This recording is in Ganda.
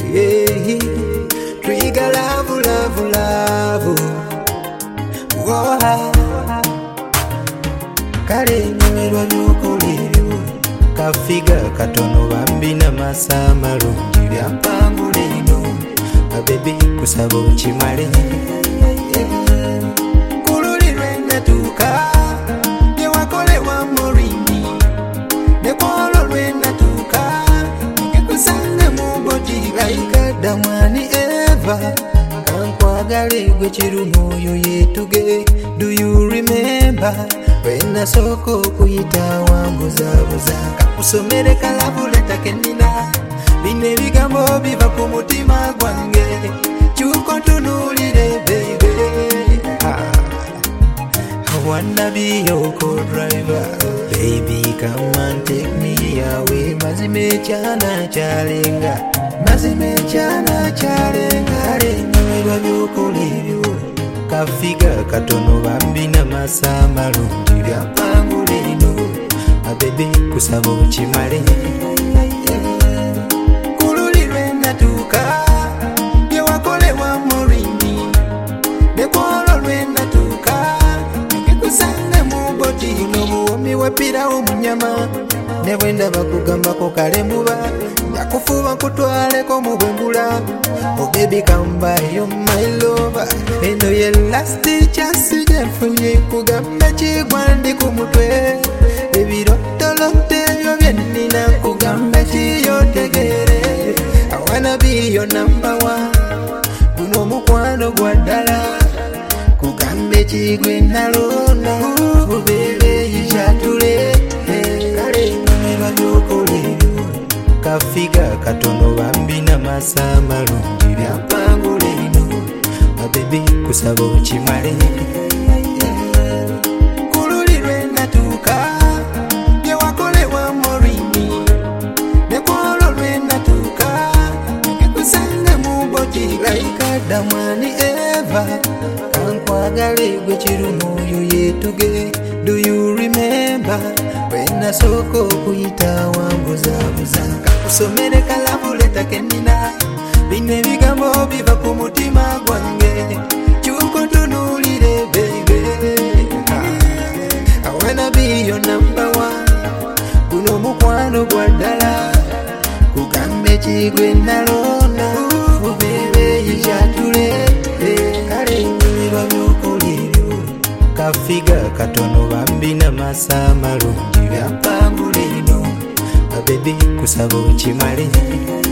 Trigger love, love, love. Whoa. Kale nyumirwa by'okolebyo kafiga katono bambina masa malungi byampangula eno babebi kusaba okimale kululirwe natuuka byewakolewa murini ne kwolwo lwe natuuka ngekusanga mu bodi like Damani Eva kankwagale gwe kirumu oyo yetuge. Do you remember when I soko kuyita wambuzabuza kakusomere kalabuleta kenina bine bigambo biva ku mutima gwange kyuko tunulire baby. I wanna be your co-driver baby, come and take me away. Mazime chana chalenga lenyumirwa by'okolebyo kafiga katono bambina masa malungi byampangula eno babebi kusaba okimale kululirwe natuuka byewakolewa murini ne kwolwo lwe natuuka ngekusanga mu bodi n'obuwomi wepirawo mu nyama ne bwe ndaba kugambako kale muba njakufuba nkutwaleko mu bwengula. Oh baby come by, you're my lover. Eno ye last chance nfunye kugambe kigwandi ku mutwe ebirotolote byo byenina kugambe kiyotegere. I wanna be your number one, guno mukwano gwa ddala kugambe kigwe nalonda bubebe yichatule kale nyumirwa by'okolebyo kafiga katono bambina masa malungi byampangula eno babebi kusaba okimale kululirwe natuuka byewakolewa murini ne kwolwo lwe natuuka ngekusanga mu bodi like Damani Eva kankwagale gwe kirumu oyo yetuge. Do you remember when I soko kuyita wambuzabuza kakusomere kalabuleta kenina bine bigambo biva ku mutima gwange kyuko tunulire baby. I wanna be your number one, guno mukwano gwa ddala kugambe kigwe nalonda bubebe yichatule kale nyumirwa by'okolebyo kafiga katono bambina masa malungi byampangula eno babebi kusaba okimale